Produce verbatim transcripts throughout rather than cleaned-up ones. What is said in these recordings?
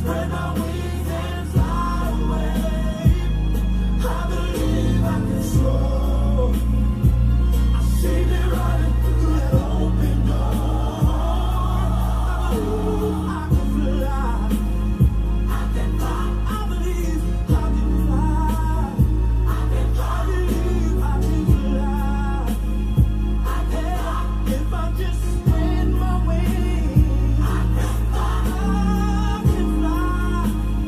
Spread my wings and fly away. I believe I can soar. I see me running through that open door. I believe I can fly. I can fly. I believe I can fly. I can fly. I believe I can fly. I can fly. If I just spread my wings, I can fly. I can fly.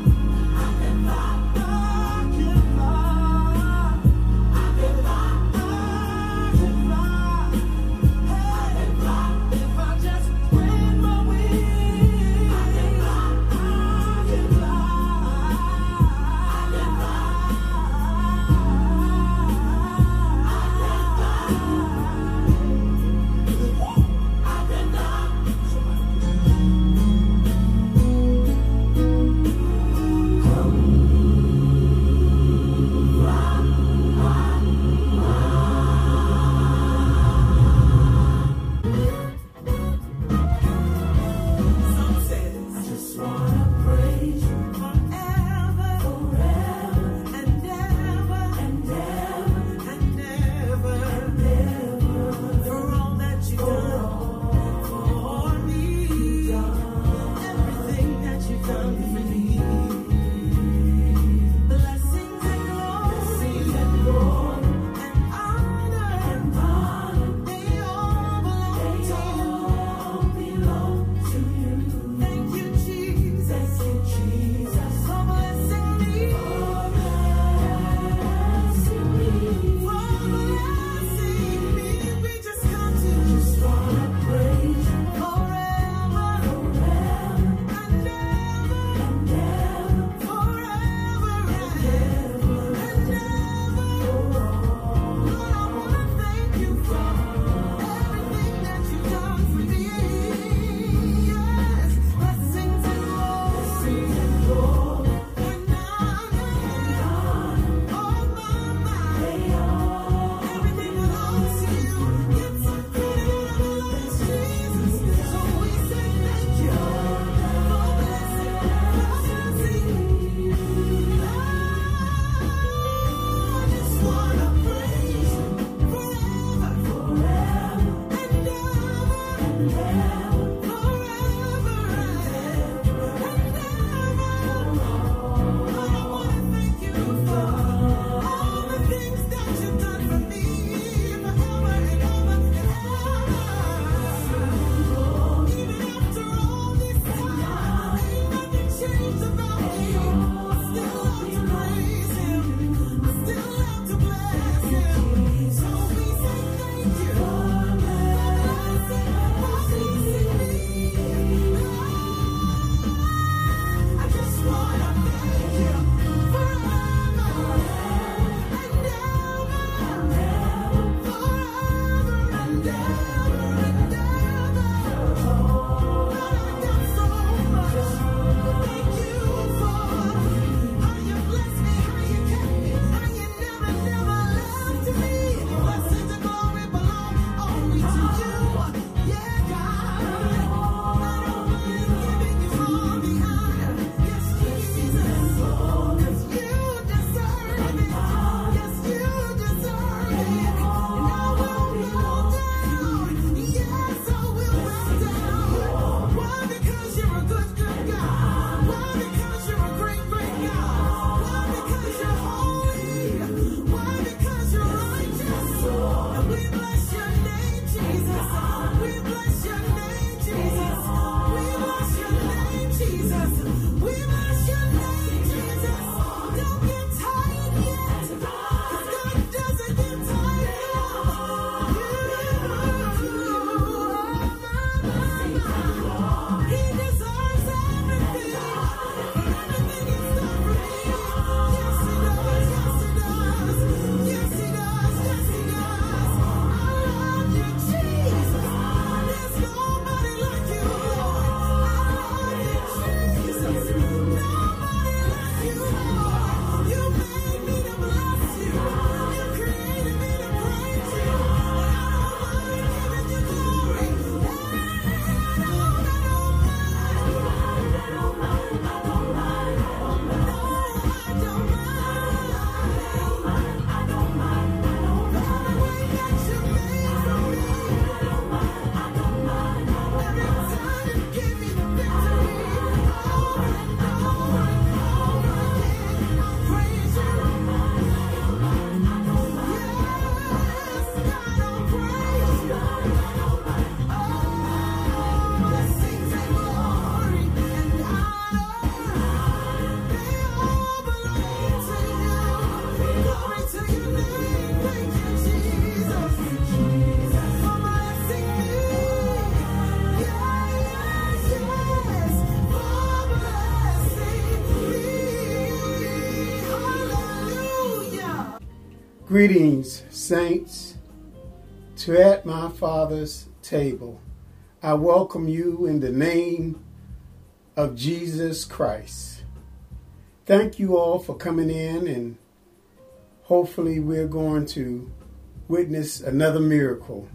Greetings, saints, to At My Father's Table. I welcome you in the name of Jesus Christ. Thank you all for coming in, and hopefully we're going to witness another miracle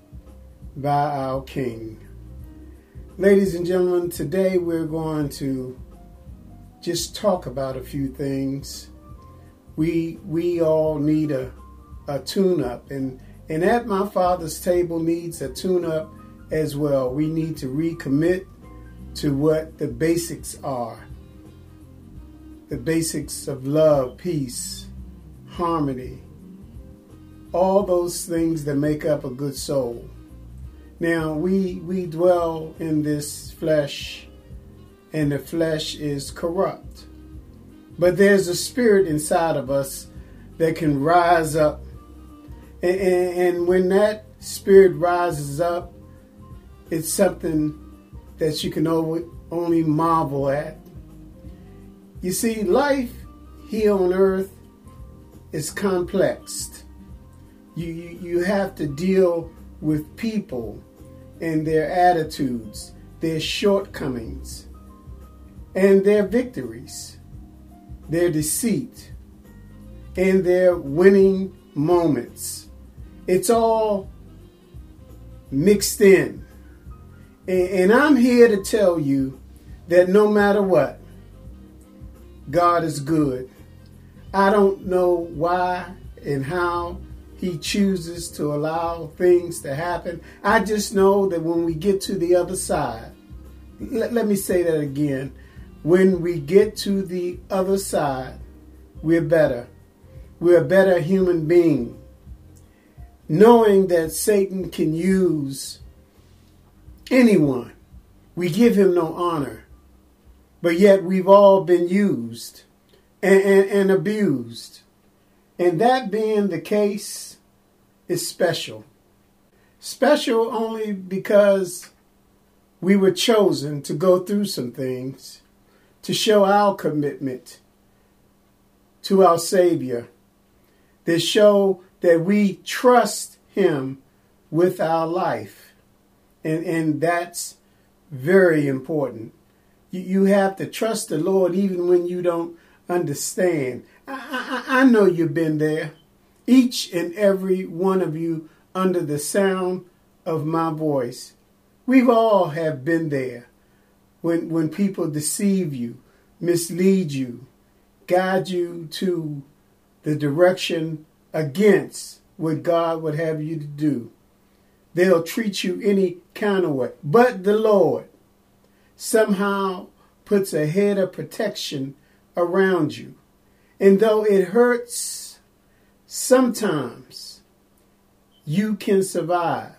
by our King. Ladies and gentlemen, today we're going to just talk about a few things. We we all need a, a tune-up, and, and At My Father's Table needs a tune-up as well. We need to recommit to what the basics are. The basics of love, peace, harmony, all those things that make up a good soul. Now, we we dwell in this flesh, and the flesh is corrupt. But there's a spirit inside of us that can rise up. And, and, and when that spirit rises up, it's something that you can only marvel at. You see, life here on earth is complex. You, you, you have to deal with people and their attitudes, their shortcomings, and their victories, their deceit, and their winning moments. It's all mixed in. And, and I'm here to tell you that no matter what, God is good. I don't know why and how He chooses to allow things to happen. I just know that when we get to the other side, let, let me say that again. When we get to the other side, we're better. We're a better human being. Knowing that Satan can use anyone, we give him no honor. But yet we've all been used and, and, and abused. And that being the case is special. Special only because we were chosen to go through some things to show our commitment to our Savior, to show that we trust Him with our life. And, and that's very important. You, you have to trust the Lord even when you don't understand. I, I, I know you've been there. Each and every one of you under the sound of my voice. We've all have been there. When when people deceive you, mislead you, guide you to the direction against what God would have you to do. They'll treat you any kind of way. But the Lord somehow puts a head of protection around you. And though it hurts, sometimes you can survive.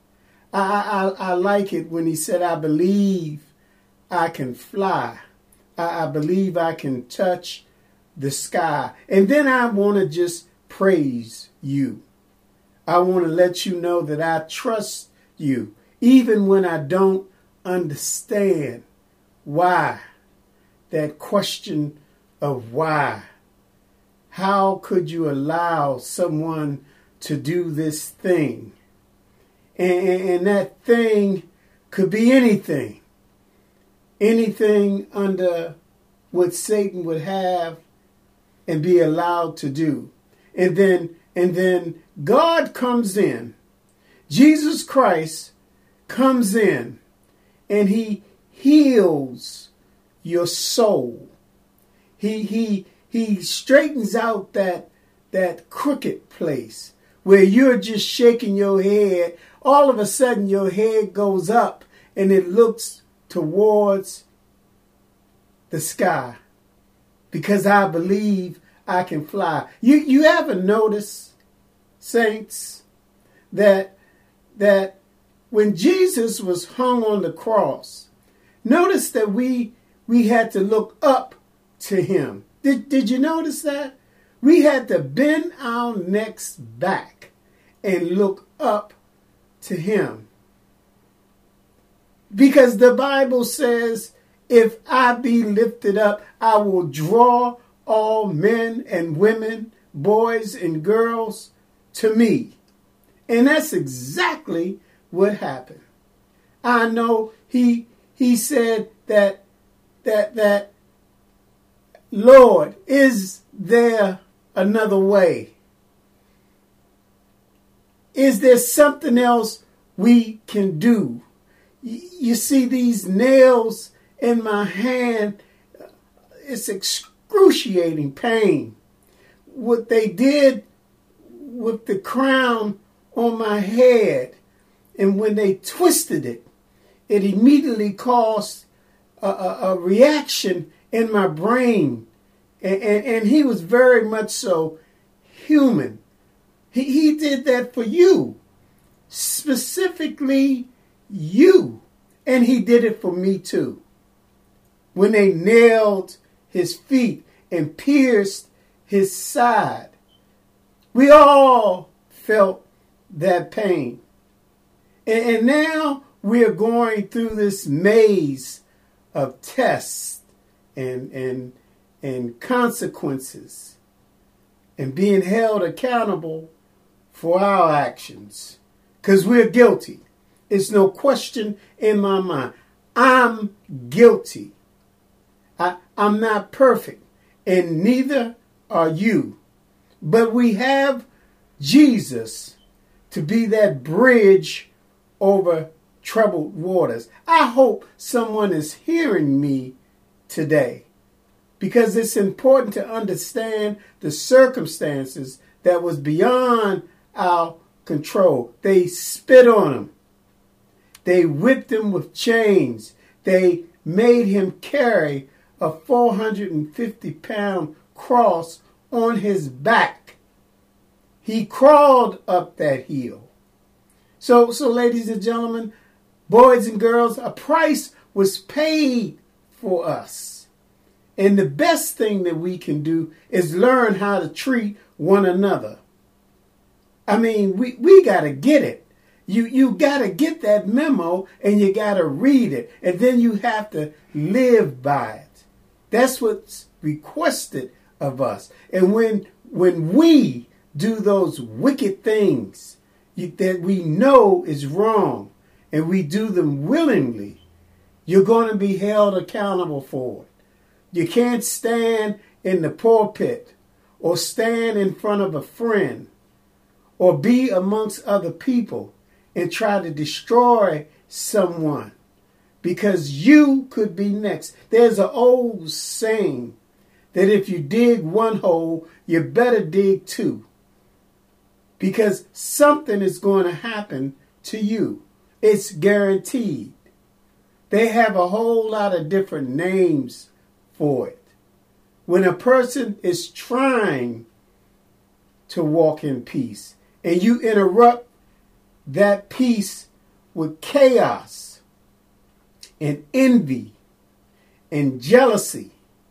I, I, I like it when he said, I believe I can fly. I, I believe I can touch the sky. And then I want to just praise you. I want to let you know that I trust you, even when I don't understand why. That question of why. How could you allow someone to do this thing? And, and that thing could be anything. Anything under what Satan would have and be allowed to do. And then, and then God comes in. Jesus Christ comes in and He heals your soul. He, he, he straightens out that, that crooked place where you're just shaking your head. All of a sudden your head goes up and it looks towards the sky, because I believe I can fly. You you ever notice, saints, that that when Jesus was hung on the cross, notice that we we had to look up to Him. Did did you notice that? We had to bend our necks back and look up to Him. Because the Bible says, if I be lifted up, I will draw all men and women boys and girls to me. And that's exactly what happened. I know he he said that that that Lord, is there another way? Is there something else we can do? You see these nails in my hand, it's excruciating pain. What they did with the crown on my head, and when they twisted it, it immediately caused a, a, a reaction in my brain. And, and, and he was very much so human. He, he did that for you. Specifically you. And he did it for me too. When they nailed his feet and pierced his side, we all felt that pain. And, and now we are going through this maze of tests and and and consequences and being held accountable for our actions, because we're guilty. It's no question in my mind. I'm guilty. I, I'm not perfect, and neither are you. But we have Jesus to be that bridge over troubled waters. I hope someone is hearing me today, because it's important to understand the circumstances that was beyond our control. They spit on him. They whipped him with chains. They made him carry a four hundred fifty pound cross on his back. He crawled up that hill. So, so ladies and gentlemen, boys and girls, a price was paid for us. And the best thing that we can do is learn how to treat one another. I mean, we, we got to get it. You, you got to get that memo, and you got to read it. And then you have to live by it. That's what's requested of us. And when, when we do those wicked things you, that we know is wrong, and we do them willingly, you're going to be held accountable for it. You can't stand in the pulpit or stand in front of a friend or be amongst other people and try to destroy someone, because you could be next. There's an old saying that if you dig one hole, you better dig two, because something is going to happen to you. It's guaranteed. They have a whole lot of different names for it. When a person is trying to walk in peace and you interrupt that peace with chaos and envy and jealousy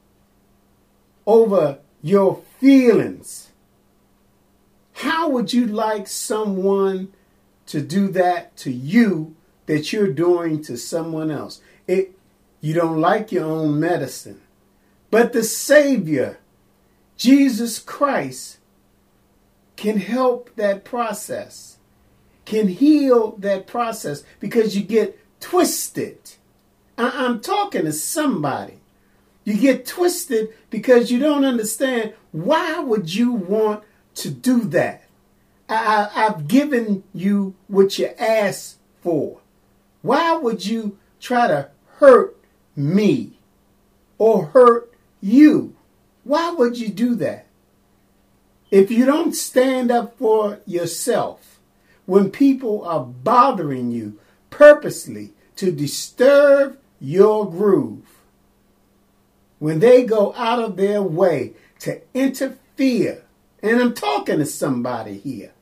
over your feelings, how would you like someone to do that to you that you're doing to someone else? It, you don't like your own medicine. But the Savior, Jesus Christ, can help that process, can heal that process, because you get twisted. I- I'm talking to somebody. You get twisted because you don't understand, why would you want to do that? I- I- I've given you what you asked for. Why would you try to hurt me or hurt you? Why would you do that? If you don't stand up for yourself, when people are bothering you purposely to disturb your groove, when they go out of their way to interfere, and I'm talking to somebody here,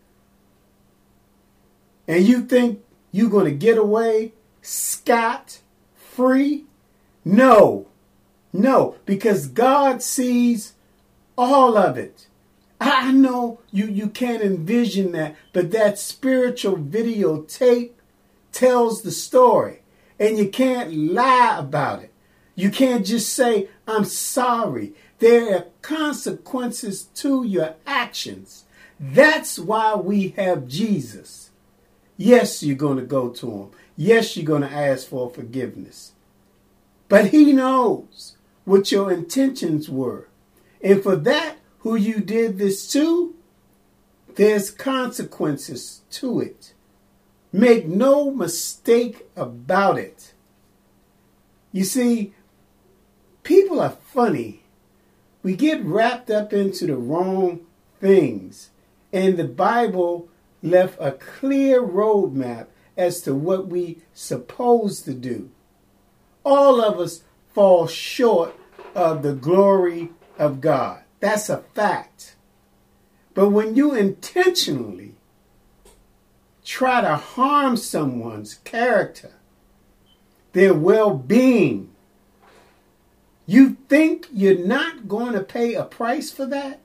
and you think you're going to get away scot-free? No. No, because God sees all of it. I know you, you can't envision that, but that spiritual videotape tells the story, and you can't lie about it. You can't just say, I'm sorry. There are consequences to your actions. That's why we have Jesus. Yes, you're going to go to him. Yes, you're going to ask for forgiveness. But he knows what your intentions were. And for that, who you did this to, there's consequences to it. Make no mistake about it. You see, people are funny. We get wrapped up into the wrong things. And the Bible left a clear roadmap as to what we supposed to do. All of us fall short of the glory of God. That's a fact. But when you intentionally try to harm someone's character, their well-being, you think you're not going to pay a price for that?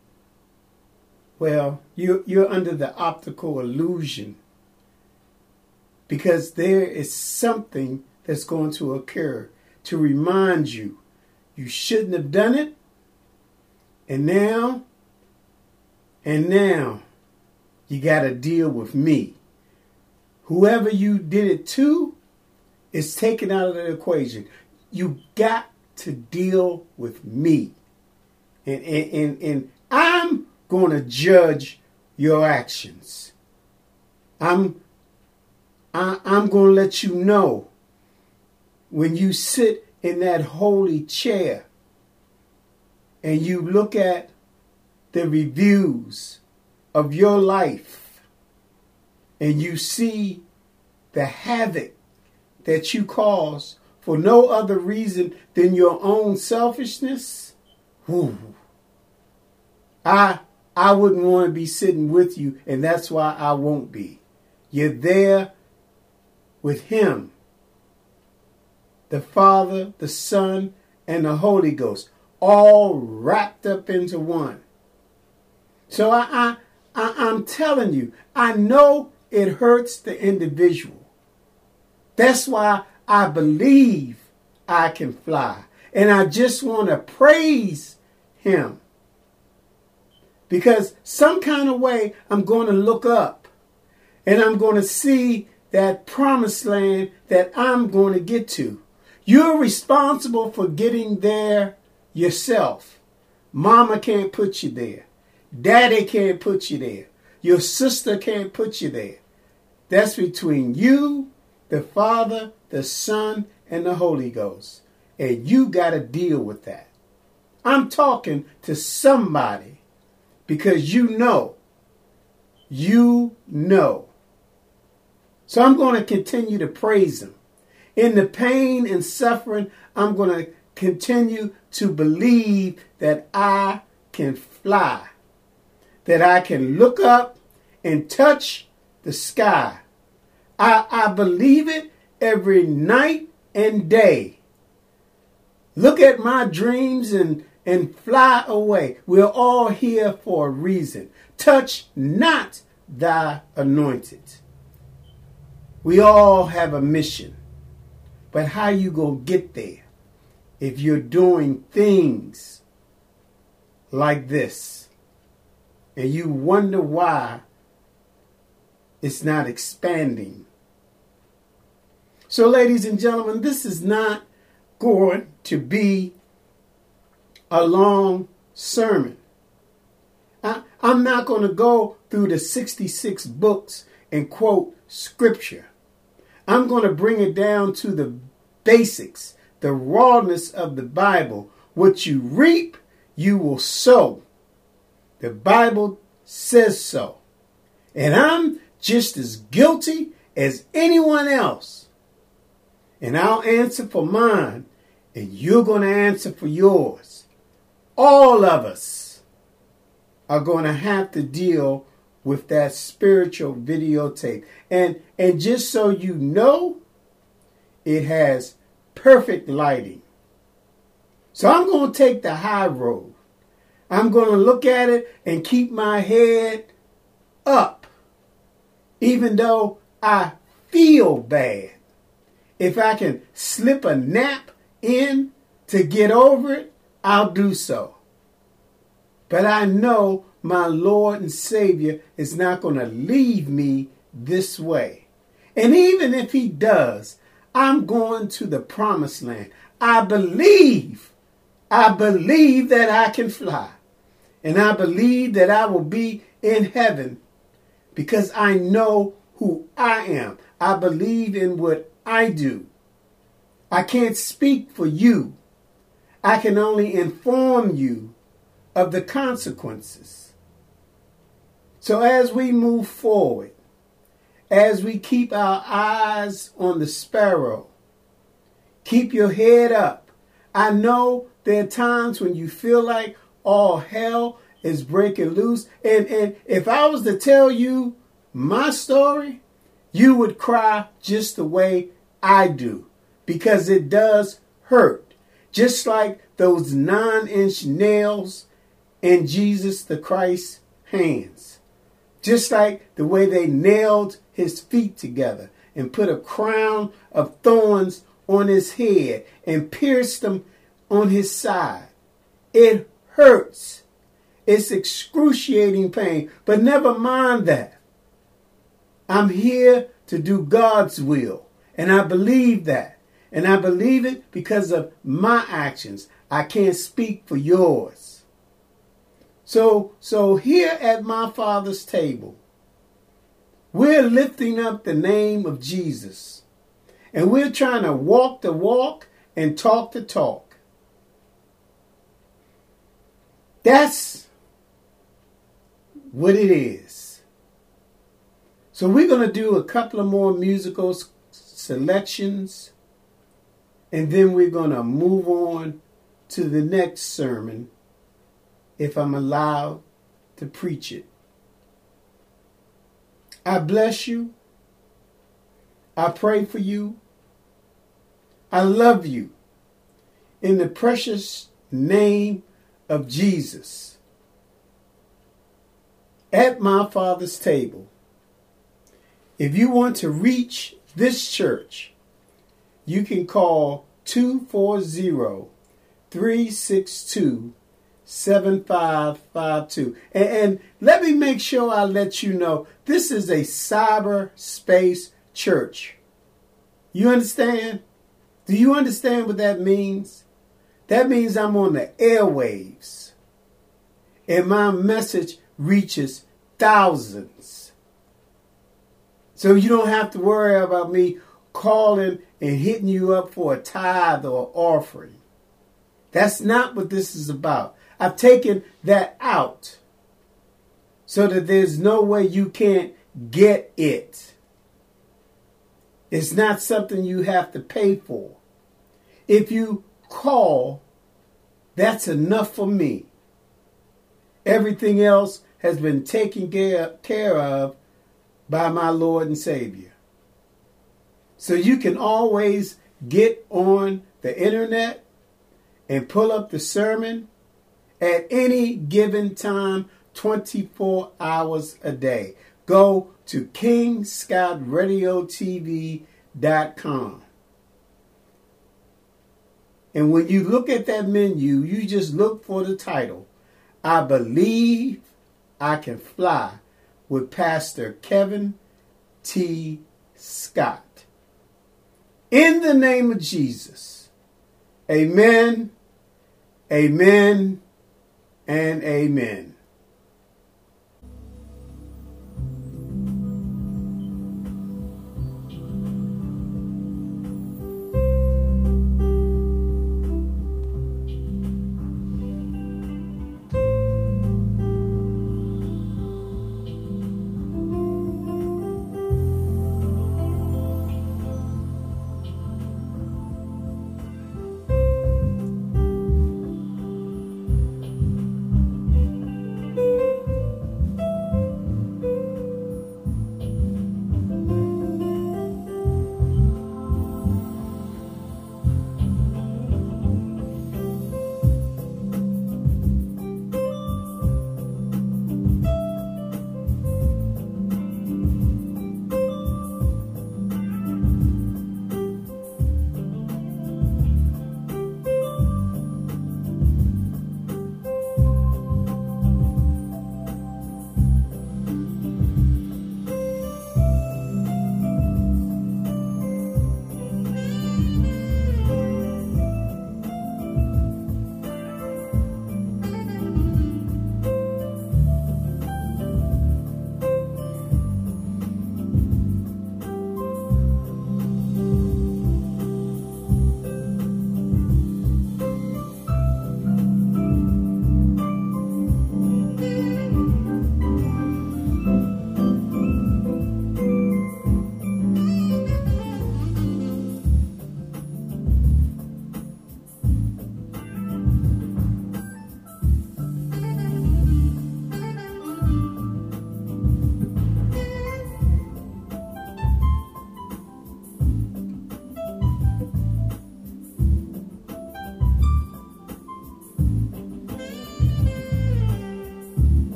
Well, you're, you're under the optical illusion, because there is something that's going to occur to remind you you shouldn't have done it. And now, and now, you got to deal with me. Whoever you did it to is taken out of the equation. You got to deal with me. And, and, and, and I'm going to judge your actions. I'm, I, I'm going to let you know when you sit in that holy chair and you look at the reviews of your life and you see the havoc that you cause for no other reason than your own selfishness, whew, I I wouldn't want to be sitting with you, and that's why I won't be. You're there with him, the Father, the Son, and the Holy Ghost, all wrapped up into one. So I, I, I, I'm telling you, I know it hurts the individual. That's why I believe I can fly. And I just want to praise him. Because some kind of way I'm going to look up and I'm going to see that promised land that I'm going to get to. You're responsible for getting there yourself. Mama can't put you there. Daddy can't put you there. Your sister can't put you there. That's between you, the Father, the Son, and the Holy Ghost. And you got to deal with that. I'm talking to somebody because you know. You know. So I'm going to continue to praise him. In the pain and suffering, I'm going to continue to believe that I can fly. That I can look up and touch the sky. I, I believe it every night and day. Look at my dreams and, and fly away. We're all here for a reason. Touch not thy anointed. We all have a mission. But how you going to get there if you're doing things like this? And you wonder why it's not expanding. So, ladies and gentlemen, this is not going to be a long sermon. I, I'm not going to go through the sixty-six books and quote scripture. I'm going to bring it down to the basics, the rawness of the Bible. What you reap, you will sow. The Bible says so. And I'm just as guilty as anyone else. And I'll answer for mine, and you're going to answer for yours. All of us are going to have to deal with that spiritual videotape. And, and just so you know, it has perfect lighting. So I'm going to take the high road. I'm going to look at it and keep my head up, even though I feel bad. If I can slip a nap in to get over it, I'll do so. But I know my Lord and Savior is not going to leave me this way. And even if he does, I'm going to the promised land. I believe, I believe that I can fly. And I believe that I will be in heaven because I know who I am. I believe in what I do. I can't speak for you. I can only inform you of the consequences. So as we move forward, as we keep our eyes on the sparrow, keep your head up. I know there are times when you feel like all hell is breaking loose. And, and if I was to tell you my story, you would cry just the way I do, because it does hurt. Just like those nine-inch nails in Jesus the Christ's hands. Just like the way they nailed his feet together and put a crown of thorns on his head and pierced them on his side. It hurts. It's excruciating pain. But never mind that. I'm here to do God's will. And I believe that. And I believe it because of my actions. I can't speak for yours. So, so here at my Father's table, we're lifting up the name of Jesus. And we're trying to walk the walk and talk the talk. That's what it is. So we're going to do a couple of more musical selections. And then we're going to move on to the next sermon, if I'm allowed to preach it. I bless you. I pray for you. I love you. In the precious name of Jesus. At my Father's table. If you want to reach this church, you can call two four zero, three six two, seven five five two. And, and let me make sure I let you know, this is a cyberspace church. You understand? Do you understand what that means? That means I'm on the airwaves. And my message reaches thousands. So you don't have to worry about me calling and hitting you up for a tithe or offering. That's not what this is about. I've taken that out so that there's no way you can't get it. It's not something you have to pay for. If you call, that's enough for me. Everything else has been taken care of by my Lord and Savior. So you can always get on the internet and pull up the sermon at any given time, twenty-four hours a day. Go to king scott radio t v dot com. And when you look at that menu, you just look for the title, I Believe I Can Fly, with Pastor Kevin T. Scott. In the name of Jesus, amen, amen, and amen.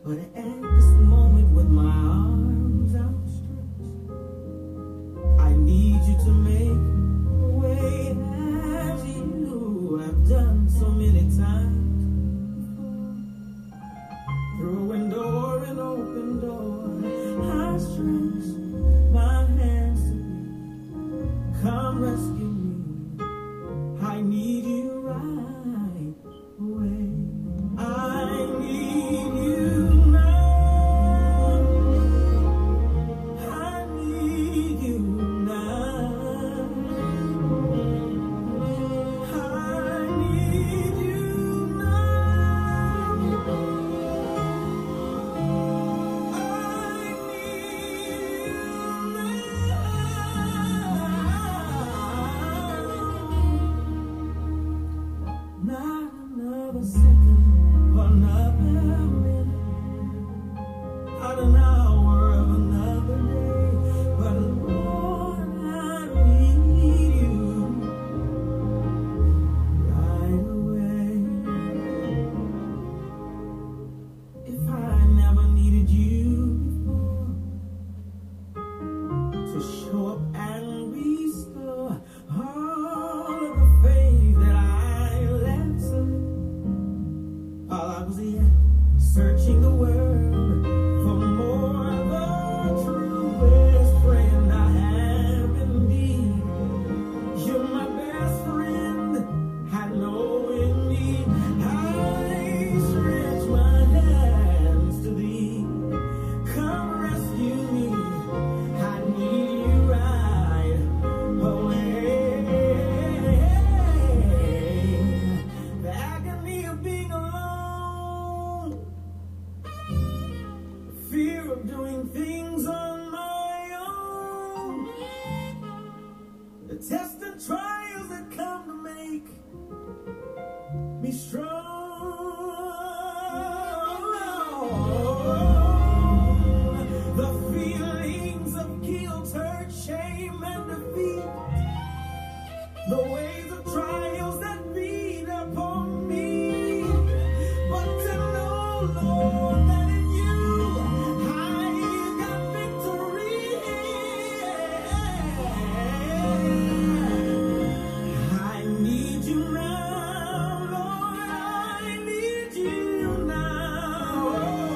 But at this moment with my arms outstretched, I need you to make a way as you have done so many times before. Through a door, an open door, I stretch my hands to you. Come rescue me. I need you right away. I need you now. I need you now. I need you now. I need you now. Not another second, another minute, not an hour of another day, but Lord, I need you right away. If I never needed you before to show up and restore all of the faith that I let slip while I was yet searching the world for more, the truest friend I have indeed. You're my best friend, I know in me. I stretch my hands to thee. Come rescue me. I need you right away. The agony of being alone, the fear of doing things on my own, the tests and trials that come to make me strong, the feelings of guilt, hurt, shame, and defeat, the waves of trials that beat upon me, but to know, Lord, that in you I got victory. I need you now, Lord, I need you now.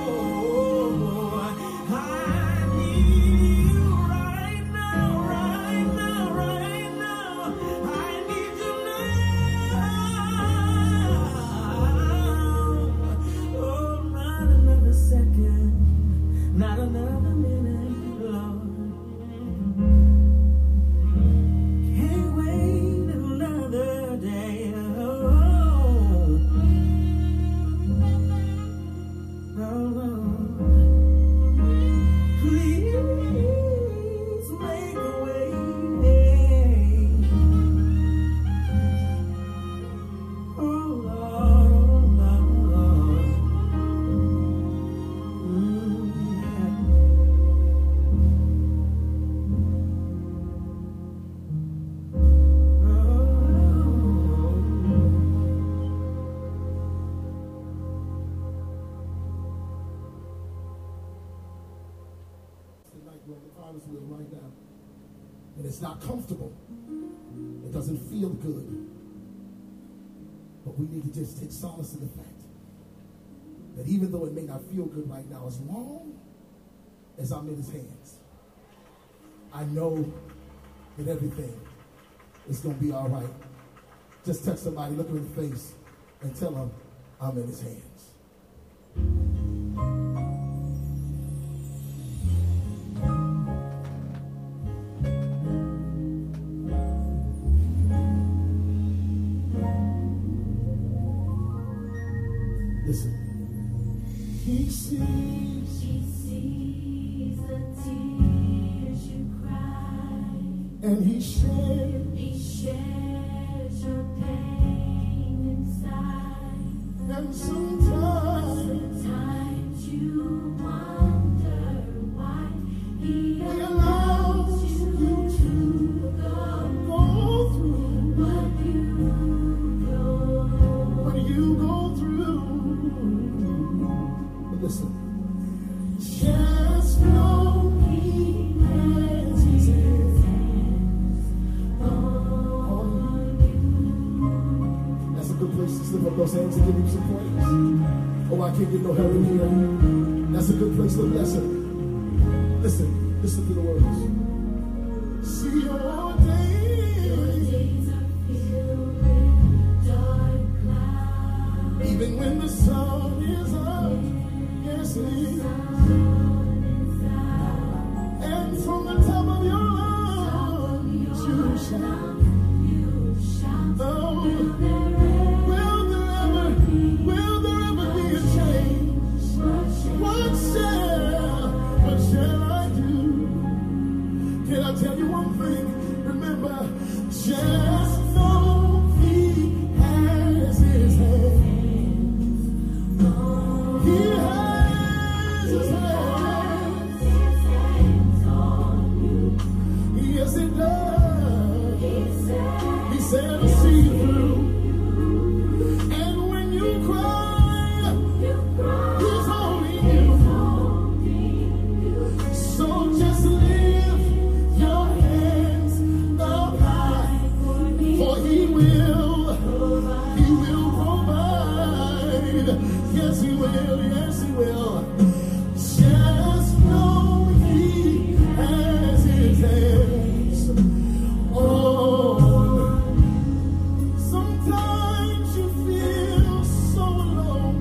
I need you right now, right now, right now. I need you now. Oh, not another second, not another minute, Lord. Can't wait another day. Oh, no, no. Please make a way. Oh, Lord, oh, Lord. Mm, Tonight we're on the Father's will right now. And it's not comfortable. It doesn't feel good. But we need to just take solace in the fact that even though it may not feel good right now, as long as I'm in his hands, I know that everything is going to be all right. Just touch somebody, look him in the face, and tell him I'm in his hands. Listen. He sees, He sees the tears you cry. And he shares. He shares your pain inside. And sometimes Sometimes you wonder why He he allows allows you you to to go go through what you go. what you go through. But listen, Just know He has His hands on you. That's a good place to slip up those hands and give Him some praise. Oh, I can't get no help in here. That's a good place to bless Him. Listen, listen to the words. See your days, Days are filled with dark clouds. even when the sun is up. Yes, it is. And from the top of your lungs, you shout. You shout. Oh, Will there will there ever, will there ever be a change? What shall, what shall I do? Can I tell you one thing? Remember, just know He has His hand. He has His hand. Yes, it does. He said, I'll see you through. And when you cry, He's holding you. So just lift your hands up high, for He will, He will provide. Yes, He will, yes, He will. Just know He has His hands on. Sometimes you feel so alone,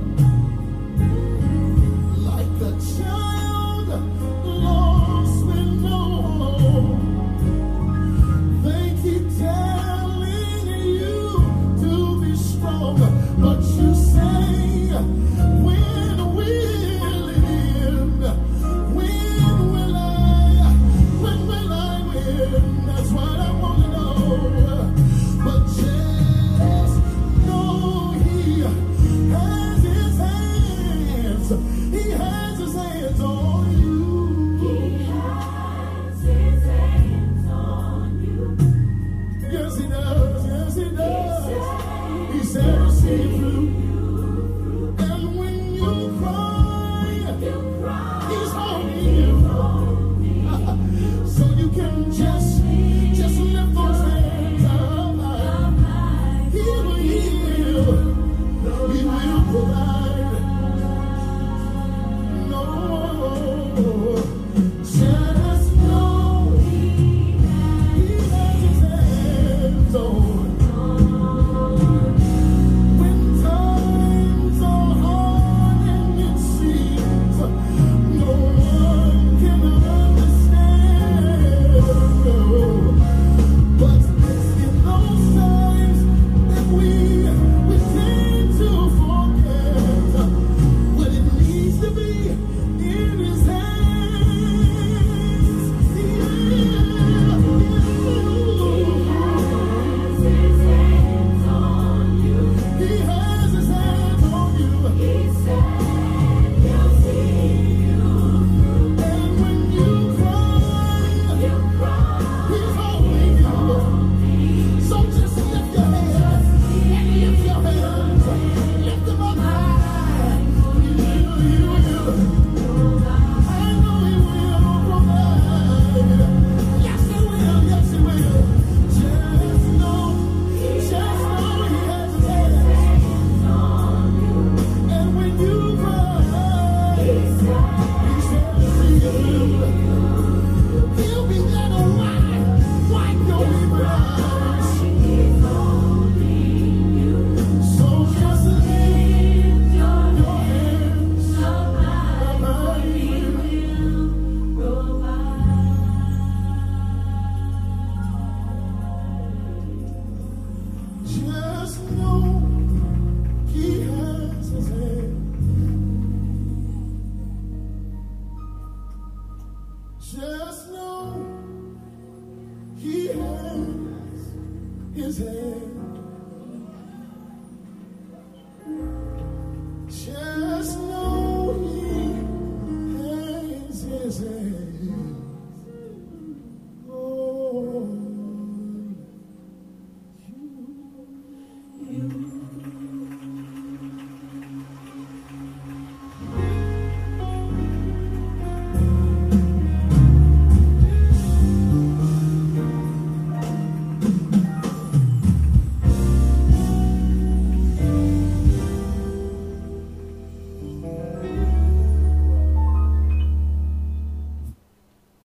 like a child lost with no home. They keep telling you to be strong, but you say, when will it end? When will I, when will I win? That's what I want to know. But just know He has His hands. He has His hands on you.